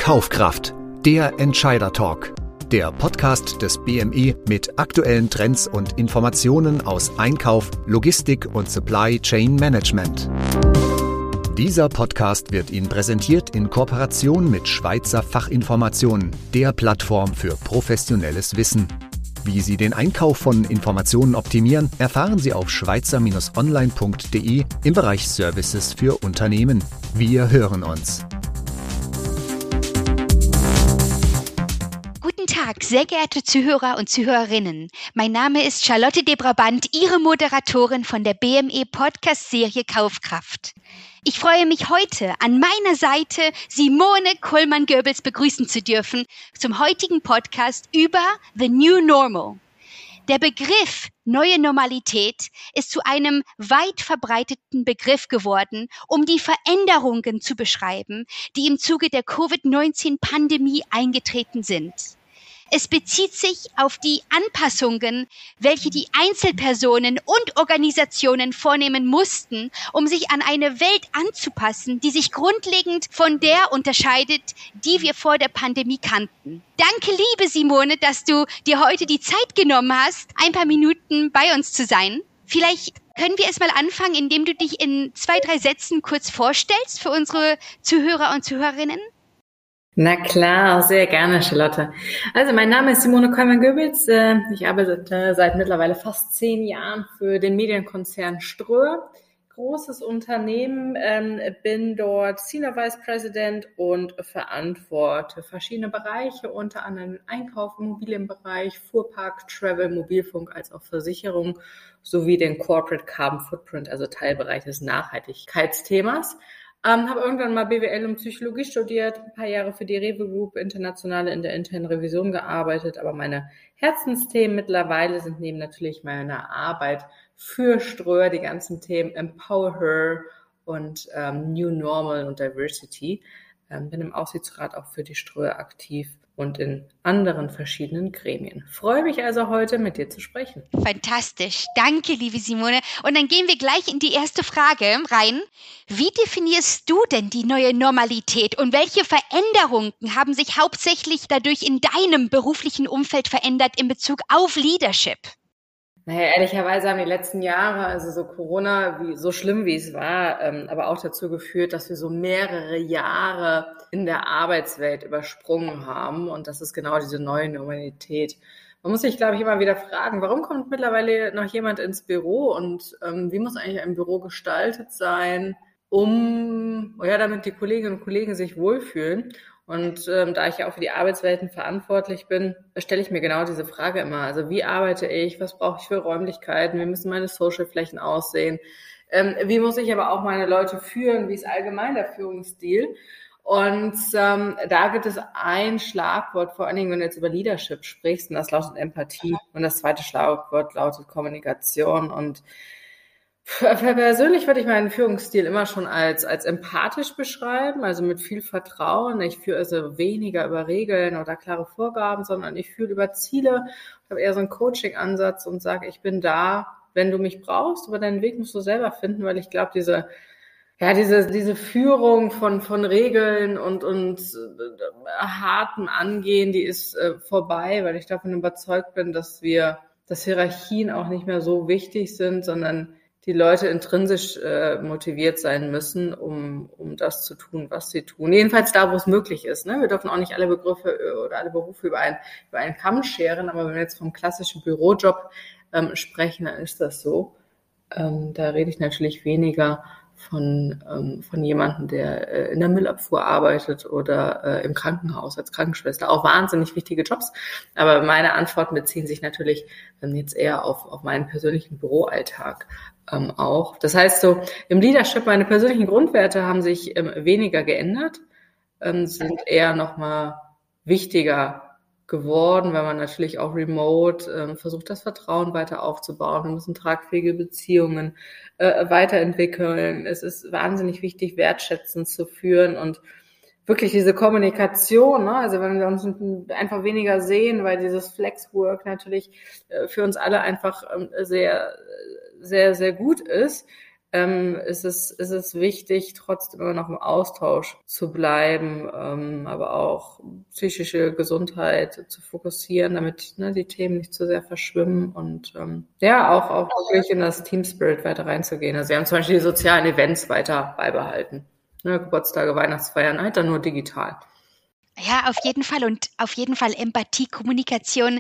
Kaufkraft, der Entscheider-Talk. Der Podcast des BME mit aktuellen Trends und Informationen aus Einkauf, Logistik und Supply Chain Management. Dieser Podcast wird Ihnen präsentiert in Kooperation mit Schweizer Fachinformationen, der Plattform für professionelles Wissen. Wie Sie den Einkauf von Informationen optimieren, erfahren Sie auf schweizer-online.de im Bereich Services für Unternehmen. Wir hören uns. Guten Tag, sehr geehrte Zuhörer und Zuhörerinnen. Mein Name ist Charlotte de Brabant, Ihre Moderatorin von der BME Podcast-Serie Kaufkraft. Ich freue mich heute, an meiner Seite Simone Kullmann-Goebbels begrüßen zu dürfen zum heutigen Podcast über The New Normal. Der Begriff neue Normalität ist zu einem weit verbreiteten Begriff geworden, um die Veränderungen zu beschreiben, die im Zuge der Covid-19-Pandemie eingetreten sind. Es bezieht sich auf die Anpassungen, welche die Einzelpersonen und Organisationen vornehmen mussten, um sich an eine Welt anzupassen, die sich grundlegend von der unterscheidet, die wir vor der Pandemie kannten. Danke, liebe Simone, dass du dir heute die Zeit genommen hast, ein paar Minuten bei uns zu sein. Vielleicht können wir erstmal anfangen, indem du dich in 2-3 Sätzen kurz vorstellst für unsere Zuhörer und Zuhörerinnen. Na klar, sehr gerne, Charlotte. Also mein Name ist Simone Kullmann-Goebbels. Ich arbeite seit mittlerweile fast 10 Jahren für den Medienkonzern Ströer. Großes Unternehmen, bin dort Senior Vice President und verantworte verschiedene Bereiche, unter anderem Einkauf, Immobilienbereich, Fuhrpark, Travel, Mobilfunk als auch Versicherung sowie den Corporate Carbon Footprint, also Teilbereich des Nachhaltigkeitsthemas. Habe irgendwann mal BWL und Psychologie studiert, ein paar Jahre für die Rewe Group Internationale in der internen Revision gearbeitet, aber meine Herzensthemen mittlerweile sind neben natürlich meiner Arbeit für Ströer die ganzen Themen Empower Her und New Normal und Diversity. Bin im Aufsichtsrat auch für die Ströer aktiv und in anderen verschiedenen Gremien. Freue mich also heute mit dir zu sprechen. Fantastisch. Danke, liebe Simone. Und dann gehen wir gleich in die erste Frage rein. Wie definierst du denn die neue Normalität und welche Veränderungen haben sich hauptsächlich dadurch in deinem beruflichen Umfeld verändert in Bezug auf Leadership? Naja, ehrlicherweise haben die letzten Jahre, also so Corona, so schlimm wie es war, aber auch dazu geführt, dass wir so mehrere Jahre in der Arbeitswelt übersprungen haben. Und das ist genau diese neue Normalität. Man muss sich, glaube ich, immer wieder fragen, warum kommt mittlerweile noch jemand ins Büro und wie muss eigentlich ein Büro gestaltet sein, damit die Kolleginnen und Kollegen sich wohlfühlen. Und da ich ja auch für die Arbeitswelten verantwortlich bin, stelle ich mir genau diese Frage immer. Also wie arbeite ich? Was brauche ich für Räumlichkeiten? Wie müssen meine Social-Flächen aussehen? Wie muss ich aber auch meine Leute führen? Wie ist allgemein der Führungsstil? Und da gibt es ein Schlagwort, vor allen Dingen, wenn du jetzt über Leadership sprichst, und das lautet Empathie. Und das zweite Schlagwort lautet Kommunikation. Und persönlich würde ich meinen Führungsstil immer schon als empathisch beschreiben, also mit viel Vertrauen. Ich führe also weniger über Regeln oder klare Vorgaben, sondern ich führe über Ziele. Ich habe eher so einen Coaching-Ansatz und sage, ich bin da, wenn du mich brauchst, aber deinen Weg musst du selber finden, weil ich glaube, diese Führung von Regeln und hartem Angehen, die ist vorbei, weil ich davon überzeugt bin, dass Hierarchien auch nicht mehr so wichtig sind, sondern die Leute intrinsisch motiviert sein müssen, um das zu tun, was sie tun. Jedenfalls da, wo es möglich ist. Ne? Wir dürfen auch nicht alle Begriffe oder alle Berufe über einen Kamm scheren, aber wenn wir jetzt vom klassischen Bürojob sprechen, dann ist das so. Da rede ich natürlich weniger von jemandem, der in der Müllabfuhr arbeitet oder im Krankenhaus als Krankenschwester. Auch wahnsinnig wichtige Jobs. Aber meine Antworten beziehen sich natürlich jetzt eher auf meinen persönlichen Büroalltag auch. Das heißt so, im Leadership, meine persönlichen Grundwerte haben sich weniger geändert, sind eher nochmal wichtiger geworden, weil man natürlich auch remote versucht, das Vertrauen weiter aufzubauen. Wir müssen tragfähige Beziehungen weiterentwickeln. Es ist wahnsinnig wichtig, wertschätzend zu führen und wirklich diese Kommunikation, ne? Also wenn wir uns einfach weniger sehen, weil dieses Flexwork natürlich für uns alle einfach sehr, sehr, sehr gut ist, ist es wichtig, trotzdem immer noch im Austausch zu bleiben, aber auch psychische Gesundheit zu fokussieren, damit die Themen nicht zu sehr verschwimmen und auch wirklich in das Team Spirit weiter reinzugehen. Also wir haben zum Beispiel die sozialen Events weiter beibehalten. Geburtstage, Weihnachtsfeiern, halt dann nur digital. Ja, auf jeden Fall und auf jeden Fall Empathie, Kommunikation,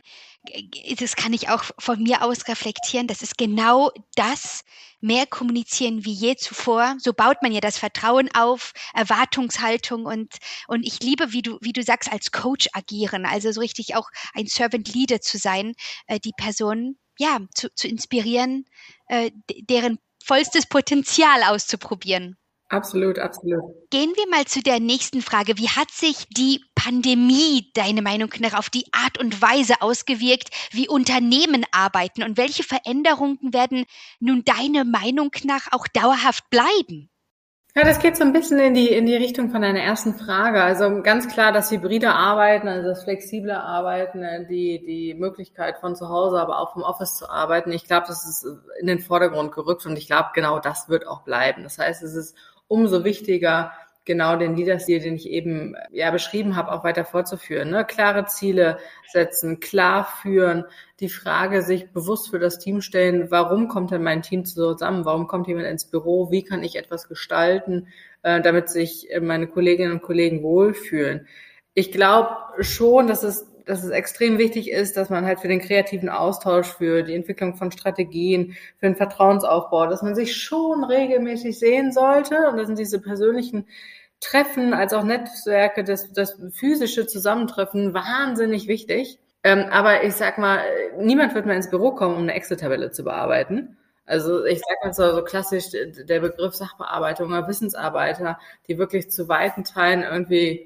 das kann ich auch von mir aus reflektieren. Das ist genau das, mehr kommunizieren wie je zuvor. So baut man ja das Vertrauen auf, Erwartungshaltung und ich liebe, wie du sagst, als Coach agieren, also so richtig auch ein Servant Leader zu sein, die Person zu inspirieren, deren vollstes Potenzial auszuprobieren. Absolut, absolut. Gehen wir mal zu der nächsten Frage. Wie hat sich die Pandemie deiner Meinung nach auf die Art und Weise ausgewirkt, wie Unternehmen arbeiten und welche Veränderungen werden nun deiner Meinung nach auch dauerhaft bleiben? Ja, das geht so ein bisschen in die Richtung von deiner ersten Frage. Also ganz klar, das hybride Arbeiten, also das flexible Arbeiten, die Möglichkeit von zu Hause, aber auch vom Office zu arbeiten. Ich glaube, das ist in den Vordergrund gerückt und ich glaube, genau das wird auch bleiben. Das heißt, es ist umso wichtiger, genau den Leaderstil, den ich eben beschrieben habe, auch weiter fortzuführen. Ne? Klare Ziele setzen, klar führen, die Frage sich bewusst für das Team stellen, warum kommt denn mein Team zusammen, warum kommt jemand ins Büro, wie kann ich etwas gestalten, damit sich meine Kolleginnen und Kollegen wohlfühlen. Ich glaube schon, dass es extrem wichtig ist, dass man halt für den kreativen Austausch, für die Entwicklung von Strategien, für den Vertrauensaufbau, dass man sich schon regelmäßig sehen sollte. Und das sind diese persönlichen Treffen als auch Netzwerke, das physische Zusammentreffen wahnsinnig wichtig. Aber ich sag mal, niemand wird mehr ins Büro kommen, um eine Excel-Tabelle zu bearbeiten. Also ich sag mal so klassisch der Begriff Sachbearbeitung oder Wissensarbeiter, die wirklich zu weiten Teilen irgendwie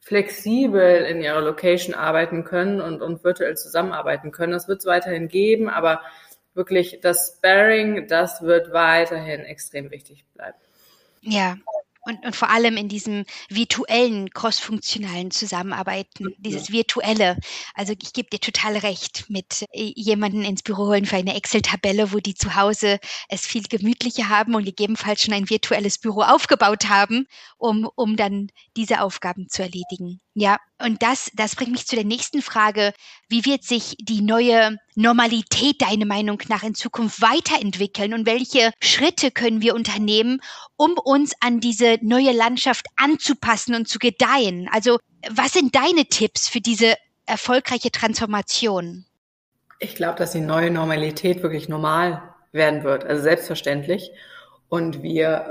flexibel in ihrer Location arbeiten können und virtuell zusammenarbeiten können. Das wird es weiterhin geben, aber wirklich das Sparring, das wird weiterhin extrem wichtig bleiben. Ja. Und vor allem in diesem virtuellen, crossfunktionalen Zusammenarbeiten, dieses Virtuelle. Also ich gebe dir total recht, mit jemanden ins Büro holen für eine Excel-Tabelle, wo die zu Hause es viel gemütlicher haben und gegebenenfalls schon ein virtuelles Büro aufgebaut haben, um dann diese Aufgaben zu erledigen. Ja, und das bringt mich zu der nächsten Frage. Wie wird sich die neue Normalität deiner Meinung nach in Zukunft weiterentwickeln und welche Schritte können wir unternehmen, um uns an diese neue Landschaft anzupassen und zu gedeihen? Also, was sind deine Tipps für diese erfolgreiche Transformation? Ich glaube, dass die neue Normalität wirklich normal werden wird, also selbstverständlich. Und wir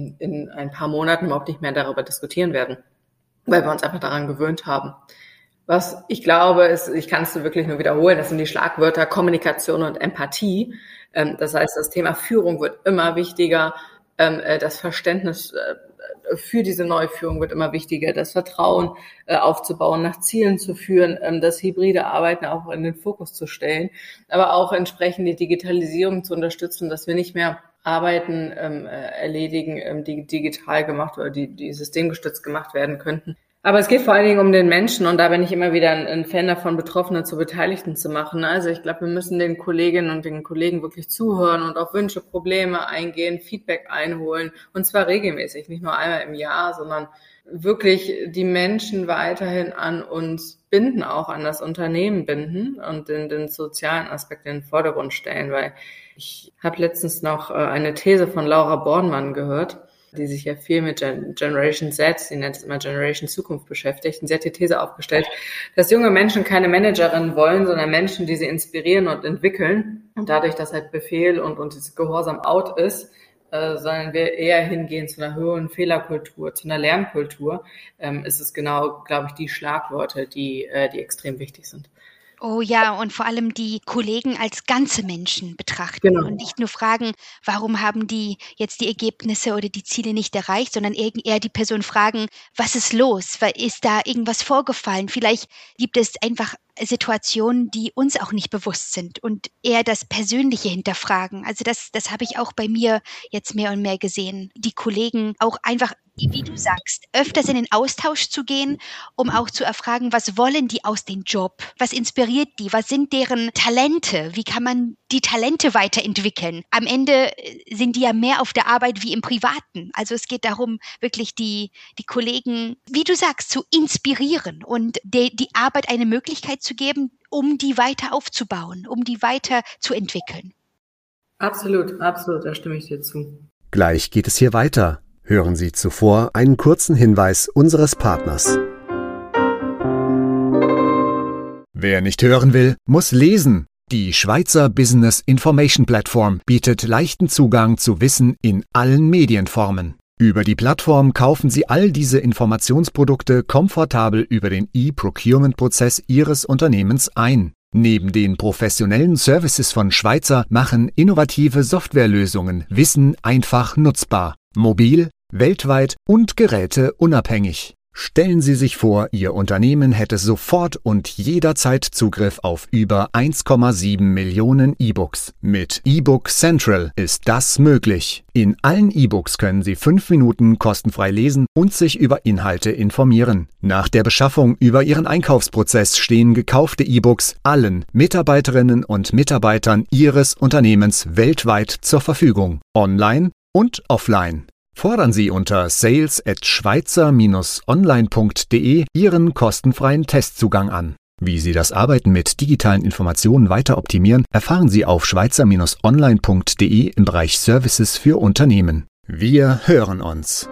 in ein paar Monaten überhaupt nicht mehr darüber diskutieren werden, weil wir uns einfach daran gewöhnt haben. Was ich glaube, ist, ich kann es wirklich nur wiederholen, das sind die Schlagwörter Kommunikation und Empathie. Das heißt, das Thema Führung wird immer wichtiger, das Verständnis für diese neue Führung wird immer wichtiger, das Vertrauen aufzubauen, nach Zielen zu führen, das hybride Arbeiten auch in den Fokus zu stellen, aber auch entsprechend die Digitalisierung zu unterstützen, dass wir nicht mehr Arbeiten erledigen, die digital gemacht oder die systemgestützt gemacht werden könnten. Aber es geht vor allen Dingen um den Menschen und da bin ich immer wieder ein Fan davon, Betroffene zu Beteiligten zu machen. Also ich glaube, wir müssen den Kolleginnen und den Kollegen wirklich zuhören und auf Wünsche, Probleme eingehen, Feedback einholen und zwar regelmäßig, nicht nur einmal im Jahr, sondern wirklich die Menschen weiterhin an uns binden, auch an das Unternehmen binden und den sozialen Aspekt in den Vordergrund stellen, weil ich habe letztens noch eine These von Laura Bornmann gehört, die sich ja viel mit Generation Z, sie nennt es immer Generation Zukunft beschäftigt. Und sie hat die These aufgestellt, dass junge Menschen keine Managerinnen wollen, sondern Menschen, die sie inspirieren und entwickeln. Und dadurch, dass halt Befehl und dieses Gehorsam out ist, sollen wir eher hingehen zu einer höheren Fehlerkultur, zu einer Lernkultur, ist es genau, glaube ich, die Schlagworte, die extrem wichtig sind. Oh ja, und vor allem die Kollegen als ganze Menschen betrachten Genau. Und nicht nur fragen, warum haben die jetzt die Ergebnisse oder die Ziele nicht erreicht, sondern eher die Person fragen, was ist los? Ist da irgendwas vorgefallen? Vielleicht gibt es einfach Situationen, die uns auch nicht bewusst sind und eher das Persönliche hinterfragen. Also das habe ich auch bei mir jetzt mehr und mehr gesehen. Die Kollegen auch einfach, wie du sagst, öfters in den Austausch zu gehen, um auch zu erfragen, was wollen die aus dem Job? Was inspiriert die? Was sind deren Talente? Wie kann man die Talente weiterentwickeln? Am Ende sind die ja mehr auf der Arbeit wie im Privaten. Also es geht darum, wirklich die Kollegen, wie du sagst, zu inspirieren und die Arbeit eine Möglichkeit zu geben, um die weiter aufzubauen, um die weiter zu entwickeln. Absolut, absolut, da stimme ich dir zu. Gleich geht es hier weiter. Hören Sie zuvor einen kurzen Hinweis unseres Partners. Wer nicht hören will, muss lesen. Die Schweizer Business Information Plattform bietet leichten Zugang zu Wissen in allen Medienformen. Über die Plattform kaufen Sie all diese Informationsprodukte komfortabel über den E-Procurement-Prozess Ihres Unternehmens ein. Neben den professionellen Services von Schweizer machen innovative Softwarelösungen Wissen einfach nutzbar, mobil, weltweit und geräteunabhängig. Stellen Sie sich vor, Ihr Unternehmen hätte sofort und jederzeit Zugriff auf über 1,7 Millionen E-Books. Mit eBook Central ist das möglich. In allen E-Books können Sie 5 Minuten kostenfrei lesen und sich über Inhalte informieren. Nach der Beschaffung über Ihren Einkaufsprozess stehen gekaufte E-Books allen Mitarbeiterinnen und Mitarbeitern Ihres Unternehmens weltweit zur Verfügung, online und offline. Fordern Sie unter sales@schweizer-online.de Ihren kostenfreien Testzugang an. Wie Sie das Arbeiten mit digitalen Informationen weiter optimieren, erfahren Sie auf schweizer-online.de im Bereich Services für Unternehmen. Wir hören uns.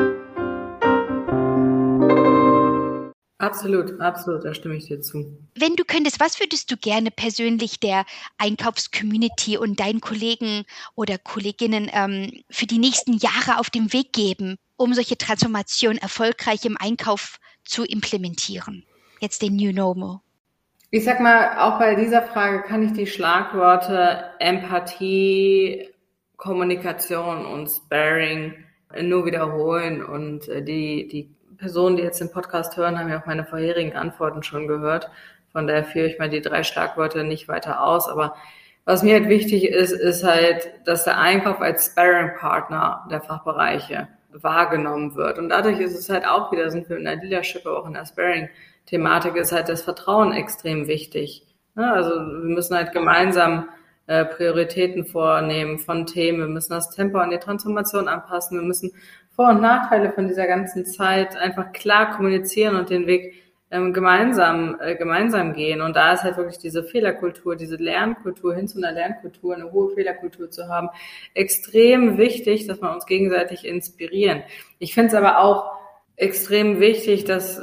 Absolut, absolut, da stimme ich dir zu. Wenn du könntest, was würdest du gerne persönlich der Einkaufscommunity und deinen Kollegen oder Kolleginnen für die nächsten Jahre auf den Weg geben, um solche Transformationen erfolgreich im Einkauf zu implementieren? Jetzt den New Normal. Ich sag mal, auch bei dieser Frage kann ich die Schlagworte Empathie, Kommunikation und Sparring nur wiederholen und die Personen, die jetzt den Podcast hören, haben ja auch meine vorherigen Antworten schon gehört. Von daher führe ich mal die 3 Schlagworte nicht weiter aus. Aber was mir halt wichtig ist halt, dass der Einkauf als Sparring-Partner der Fachbereiche wahrgenommen wird. Und dadurch ist es halt auch wieder, sind wir in der Leadership, aber auch in der Sparring-Thematik, ist halt das Vertrauen extrem wichtig. Also wir müssen halt gemeinsam Prioritäten vornehmen von Themen. Wir müssen das Tempo an die Transformation anpassen. Wir müssen Vor- und Nachteile von dieser ganzen Zeit einfach klar kommunizieren und den Weg gemeinsam gehen. Und da ist halt wirklich diese Fehlerkultur, diese Lernkultur hin zu einer Lernkultur, eine hohe Fehlerkultur zu haben, extrem wichtig, dass wir uns gegenseitig inspirieren. Ich finde es aber auch extrem wichtig, dass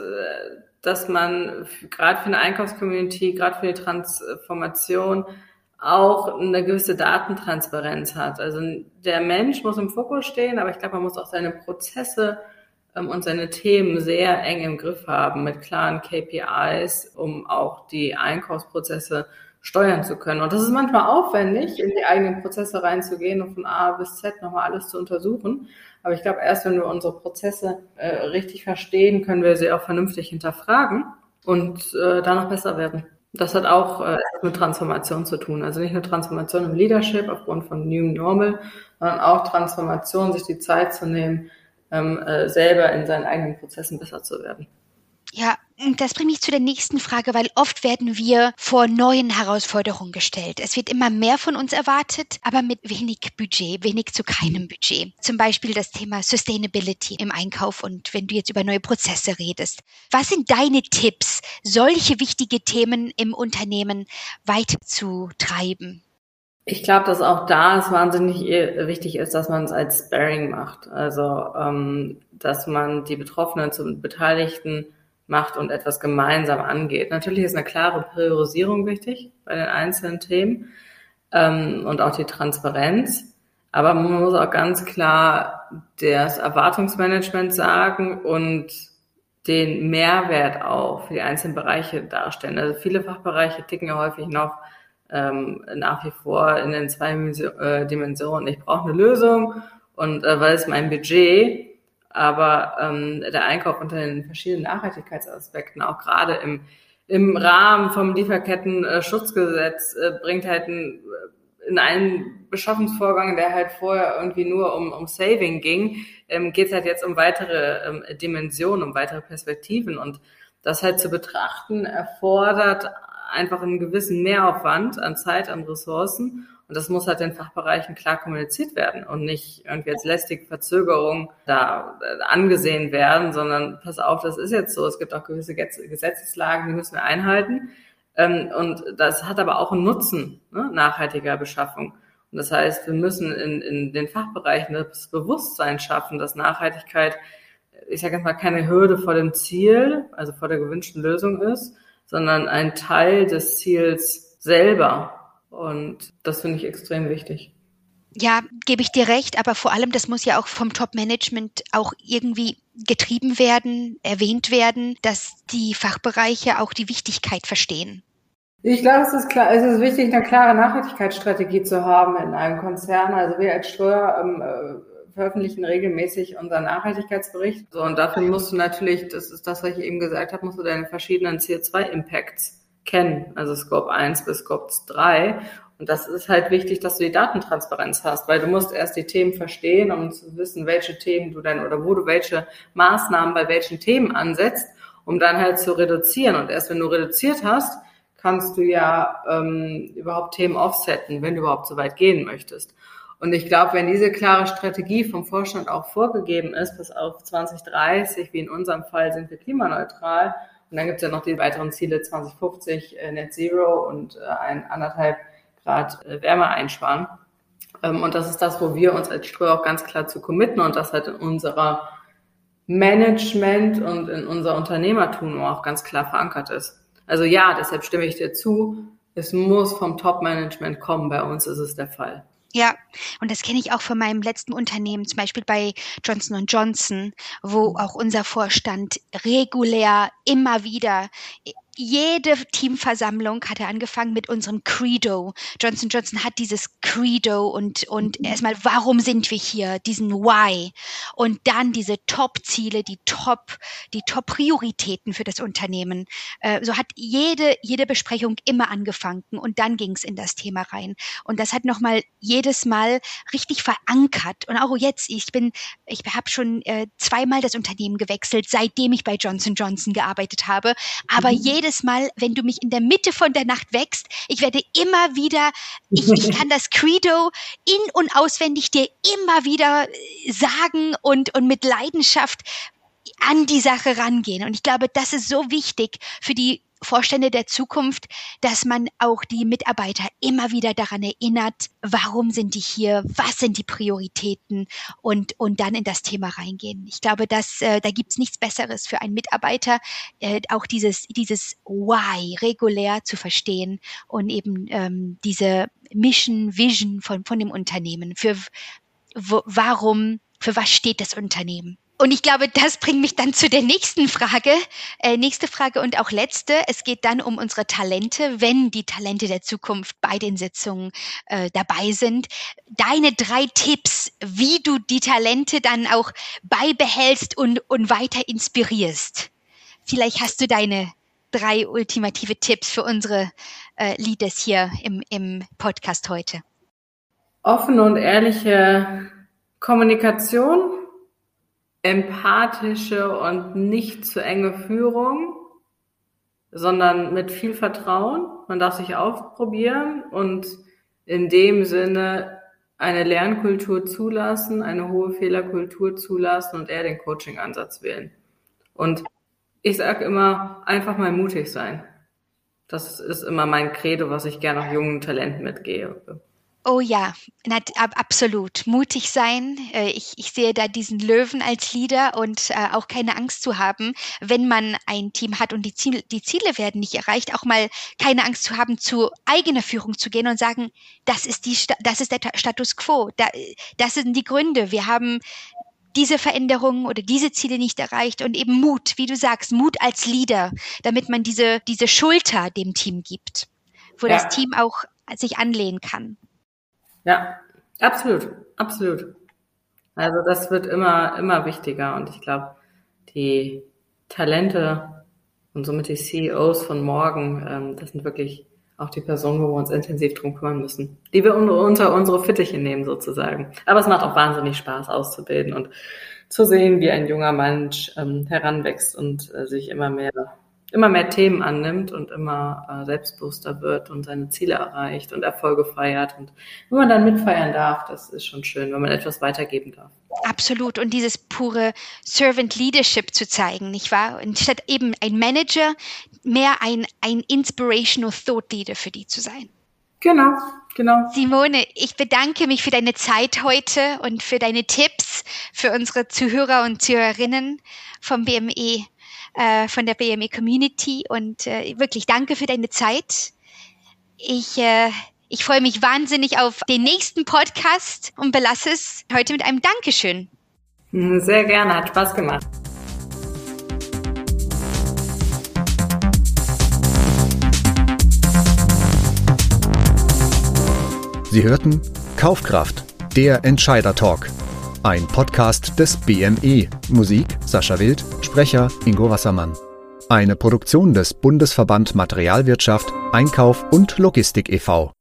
man gerade für eine Einkaufscommunity, gerade für die Transformation auch eine gewisse Datentransparenz hat. Also der Mensch muss im Fokus stehen, aber ich glaube, man muss auch seine Prozesse und seine Themen sehr eng im Griff haben mit klaren KPIs, um auch die Einkaufsprozesse steuern zu können. Und das ist manchmal aufwendig, in die eigenen Prozesse reinzugehen und von A bis Z nochmal alles zu untersuchen. Aber ich glaube, erst wenn wir unsere Prozesse richtig verstehen, können wir sie auch vernünftig hinterfragen und dann noch besser werden. Das hat auch mit Transformation zu tun. Also nicht nur Transformation im Leadership aufgrund von New Normal, sondern auch Transformation, sich die Zeit zu nehmen, selber in seinen eigenen Prozessen besser zu werden. Ja, das bringt mich zu der nächsten Frage, weil oft werden wir vor neuen Herausforderungen gestellt. Es wird immer mehr von uns erwartet, aber mit wenig Budget, wenig zu keinem Budget. Zum Beispiel das Thema Sustainability im Einkauf und wenn du jetzt über neue Prozesse redest. Was sind deine Tipps, solche wichtige Themen im Unternehmen weiterzutreiben? Ich glaube, dass auch da es wahnsinnig wichtig ist, dass man es als Sparring macht. Also, dass man die Betroffenen zum Beteiligten macht und etwas gemeinsam angeht. Natürlich ist eine klare Priorisierung wichtig bei den einzelnen Themen und auch die Transparenz. Aber man muss auch ganz klar das Erwartungsmanagement sagen und den Mehrwert auch für die einzelnen Bereiche darstellen. Also viele Fachbereiche ticken ja häufig noch nach wie vor in den 2 Dimensionen. Ich brauche eine Lösung und weil es mein Budget, aber der Einkauf unter den verschiedenen Nachhaltigkeitsaspekten, auch gerade im Rahmen vom Lieferketten-Schutzgesetz bringt halt in einen Beschaffungsvorgang, der halt vorher irgendwie nur um Saving ging, geht es halt jetzt um weitere Dimensionen, um weitere Perspektiven. Und das halt zu betrachten, erfordert einfach einen gewissen Mehraufwand an Zeit, an Ressourcen. Und das muss halt den Fachbereichen klar kommuniziert werden und nicht irgendwie als lästige Verzögerung da angesehen werden, sondern pass auf, das ist jetzt so. Es gibt auch gewisse Gesetzeslagen, die müssen wir einhalten. Und das hat aber auch einen Nutzen, ne, nachhaltiger Beschaffung. Und das heißt, wir müssen in den Fachbereichen das Bewusstsein schaffen, dass Nachhaltigkeit, ich sage jetzt mal, keine Hürde vor dem Ziel, also vor der gewünschten Lösung ist, sondern ein Teil des Ziels selber. Und das finde ich extrem wichtig. Ja, gebe ich dir recht, aber vor allem, das muss ja auch vom Top-Management auch irgendwie getrieben werden, erwähnt werden, dass die Fachbereiche auch die Wichtigkeit verstehen. Ich glaube, es ist wichtig, eine klare Nachhaltigkeitsstrategie zu haben in einem Konzern. Also wir als Ströer veröffentlichen regelmäßig unseren Nachhaltigkeitsbericht. So, und dafür musst du natürlich, das ist das, was ich eben gesagt habe, musst du deine verschiedenen CO2-Impacts kennen, also Scope 1 bis Scope 3. Und das ist halt wichtig, dass du die Datentransparenz hast, weil du musst erst die Themen verstehen, um zu wissen, welche Themen du dann oder wo du welche Maßnahmen bei welchen Themen ansetzt, um dann halt zu reduzieren. Und erst wenn du reduziert hast, kannst du ja überhaupt Themen offsetten, wenn du überhaupt so weit gehen möchtest. Und ich glaube, wenn diese klare Strategie vom Vorstand auch vorgegeben ist, bis auf 2030, wie in unserem Fall sind wir klimaneutral, und dann gibt es ja noch die weiteren Ziele 2050 Net Zero und 1,5 Grad Wärme einsparen. Und das ist das, wo wir uns als Ströer auch ganz klar zu committen und das halt in unserer Management und in unser Unternehmertum auch ganz klar verankert ist. Also ja, deshalb stimme ich dir zu, es muss vom Top-Management kommen. Bei uns ist es der Fall. Ja, und das kenne ich auch von meinem letzten Unternehmen, zum Beispiel bei Johnson & Johnson, wo auch unser Vorstand regulär immer wieder jede Teamversammlung hat er angefangen mit unserem Credo. Johnson & Johnson hat dieses Credo und erstmal, warum sind wir hier? Diesen Why. Und dann diese Top-Ziele, die Top-Prioritäten für das Unternehmen. So hat jede Besprechung immer angefangen und dann ging es in das Thema rein. Und das hat nochmal jedes Mal richtig verankert. Und auch jetzt, ich habe schon 2-mal das Unternehmen gewechselt, seitdem ich bei Johnson & Johnson gearbeitet habe. Aber jedes Mal, wenn du mich in der Mitte von der Nacht wächst, ich werde immer wieder, ich kann das Credo in- und auswendig dir immer wieder sagen und mit Leidenschaft an die Sache rangehen. Und ich glaube, das ist so wichtig für die Vorstände der Zukunft, dass man auch die Mitarbeiter immer wieder daran erinnert, warum sind die hier, was sind die Prioritäten und dann in das Thema reingehen. Ich glaube, da gibt's nichts Besseres für einen Mitarbeiter, auch dieses Why regulär zu verstehen und eben diese Mission, Vision von dem Unternehmen. Für was steht das Unternehmen? Und ich glaube, das bringt mich dann zu der nächsten Frage. Nächste Frage und auch letzte. Es geht dann um unsere Talente, wenn die Talente der Zukunft bei den Sitzungen dabei sind. Deine 3 Tipps, wie du die Talente dann auch beibehältst und weiter inspirierst. Vielleicht hast du deine 3 ultimative Tipps für unsere Leaders hier im Podcast heute. Offene und ehrliche Kommunikation, empathische und nicht zu enge Führung, sondern mit viel Vertrauen. Man darf sich ausprobieren und in dem Sinne eine Lernkultur zulassen, eine hohe Fehlerkultur zulassen und eher den Coaching-Ansatz wählen. Und ich sage immer, einfach mal mutig sein. Das ist immer mein Credo, was ich gerne auch jungen Talenten mitgebe. Oh ja, absolut. Mutig sein. Ich sehe da diesen Löwen als Leader und auch keine Angst zu haben, wenn man ein Team hat und die Ziele werden nicht erreicht, auch mal keine Angst zu haben, zu eigener Führung zu gehen und sagen, das ist der Status quo. Das sind die Gründe. Wir haben diese Veränderungen oder diese Ziele nicht erreicht und eben Mut, wie du sagst, Mut als Leader, damit man diese Schulter dem Team gibt, wo das Team auch sich anlehnen kann. Ja, absolut. Also das wird immer wichtiger und ich glaube, die Talente Und somit die CEOs von morgen, das sind wirklich auch die Personen, wo wir uns intensiv drum kümmern müssen, die wir unter unsere Fittiche nehmen sozusagen. Aber es macht auch wahnsinnig Spaß auszubilden und zu sehen, wie ein junger Mensch heranwächst und sich immer mehr Themen annimmt und immer selbstbewusster wird und seine Ziele erreicht und Erfolge feiert. Und wenn man dann mitfeiern darf, das ist schon schön, wenn man etwas weitergeben darf. Absolut. Und dieses pure Servant Leadership zu zeigen, nicht wahr? Und statt eben ein Manager, mehr ein Inspirational Thought Leader für die zu sein. Genau. Simone, ich bedanke mich für deine Zeit heute und für deine Tipps für unsere Zuhörer und Zuhörerinnen vom BME, von der BME Community und wirklich danke für deine Zeit. Ich freue mich wahnsinnig auf den nächsten Podcast und belasse es heute mit einem Dankeschön. Sehr gerne, hat Spaß gemacht. Sie hörten Kaufkraft, der Entscheider-Talk. Ein Podcast des BME. Musik Sascha Wild, Sprecher Ingo Wassermann. Eine Produktion des Bundesverband Materialwirtschaft, Einkauf und Logistik e.V.